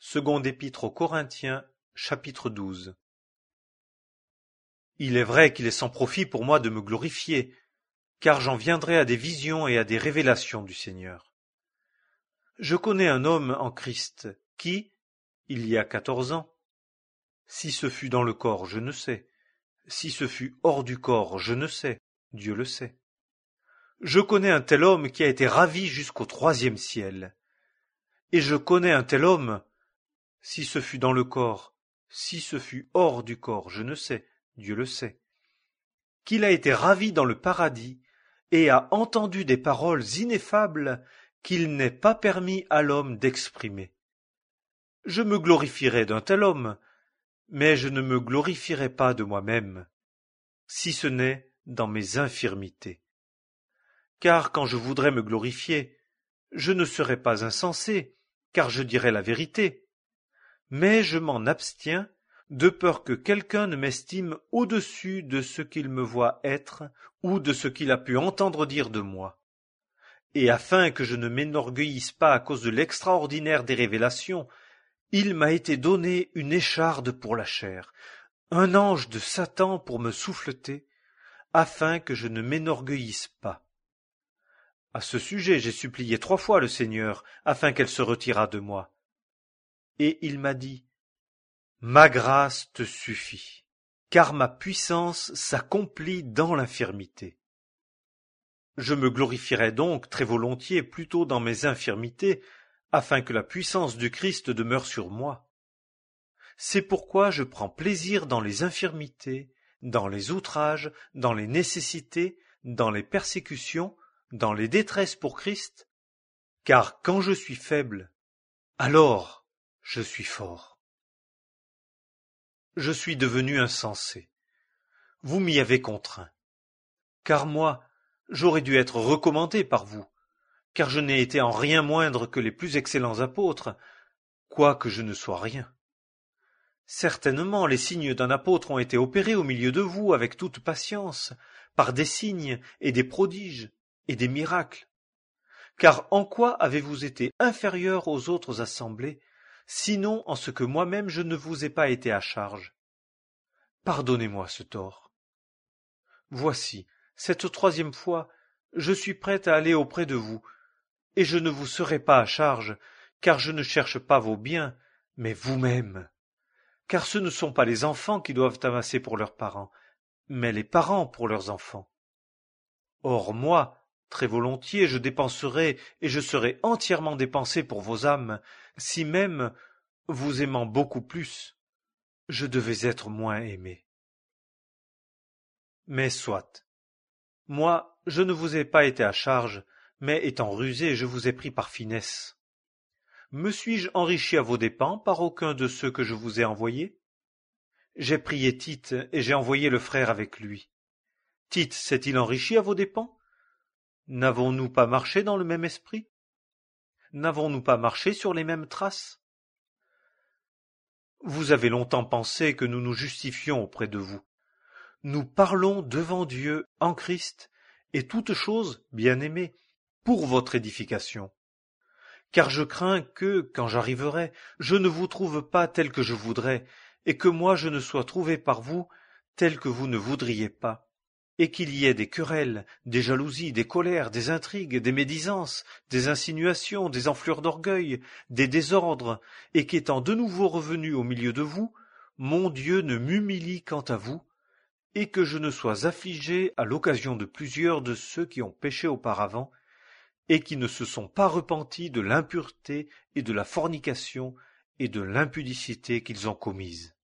Seconde épître aux Corinthiens, chapitre 12. Il est vrai qu'il est sans profit pour moi de me glorifier, car j'en viendrai à des visions et à des révélations du Seigneur. Je connais un homme en Christ qui, il y a 14 ans, si ce fut dans le corps, je ne sais, si ce fut hors du corps, je ne sais, Dieu le sait. Je connais un tel homme qui a été ravi jusqu'au 3e ciel. Et je connais un tel homme, si ce fut dans le corps, si ce fut hors du corps, je ne sais, Dieu le sait, qu'il a été ravi dans le paradis et a entendu des paroles ineffables qu'il n'est pas permis à l'homme d'exprimer. Je me glorifierai d'un tel homme, mais je ne me glorifierai pas de moi-même, si ce n'est dans mes infirmités. Car quand je voudrais me glorifier, je ne serais pas insensé, car je dirais la vérité. Mais je m'en abstiens, de peur que quelqu'un ne m'estime au-dessus de ce qu'il me voit être, ou de ce qu'il a pu entendre dire de moi. Et afin que je ne m'énorgueillisse pas à cause de l'extraordinaire des révélations, il m'a été donné une écharde pour la chair, un ange de Satan pour me souffleter, afin que je ne m'énorgueillisse pas. À ce sujet, j'ai supplié 3 fois le Seigneur, afin qu'elle se retirât de moi. Et il m'a dit, « Ma grâce te suffit, car ma puissance s'accomplit dans l'infirmité. » Je me glorifierai donc très volontiers plutôt dans mes infirmités, afin que la puissance du Christ demeure sur moi. C'est pourquoi je prends plaisir dans les infirmités, dans les outrages, dans les nécessités, dans les persécutions, dans les détresses pour Christ, car quand je suis faible, alors je suis fort. Je suis devenu insensé. Vous m'y avez contraint. Car moi, j'aurais dû être recommandé par vous, car je n'ai été en rien moindre que les plus excellents apôtres, quoique je ne sois rien. Certainement, les signes d'un apôtre ont été opérés au milieu de vous avec toute patience, par des signes et des prodiges et des miracles. Car en quoi avez-vous été inférieur aux autres assemblées, sinon en ce que moi-même je ne vous ai pas été à charge? Pardonnez-moi ce tort. Voici, cette 3e fois, je suis prêt à aller auprès de vous, et je ne vous serai pas à charge, car je ne cherche pas vos biens, mais vous-même. Car ce ne sont pas les enfants qui doivent amasser pour leurs parents, mais les parents pour leurs enfants. Or moi, très volontiers je dépenserai et je serai entièrement dépensé pour vos âmes, si même, vous aimant beaucoup plus, je devais être moins aimé. Mais soit. Moi, je ne vous ai pas été à charge, mais étant rusé, je vous ai pris par finesse. Me suis-je enrichi à vos dépens par aucun de ceux que je vous ai envoyés? J'ai prié Tite et j'ai envoyé le frère avec lui. Tite s'est-il enrichi à vos dépens? N'avons-nous pas marché dans le même esprit? N'avons-nous pas marché sur les mêmes traces? Vous avez longtemps pensé que nous nous justifions auprès de vous. Nous parlons devant Dieu en Christ, et toutes choses, bien-aimés, pour votre édification. Car je crains que, quand j'arriverai, je ne vous trouve pas tel que je voudrais, et que moi je ne sois trouvé par vous tel que vous ne voudriez pas, et qu'il y ait des querelles, des jalousies, des colères, des intrigues, des médisances, des insinuations, des enflures d'orgueil, des désordres, et qu'étant de nouveau revenu au milieu de vous, mon Dieu ne m'humilie quant à vous, et que je ne sois affligé à l'occasion de plusieurs de ceux qui ont péché auparavant, et qui ne se sont pas repentis de l'impureté et de la fornication et de l'impudicité qu'ils ont commises.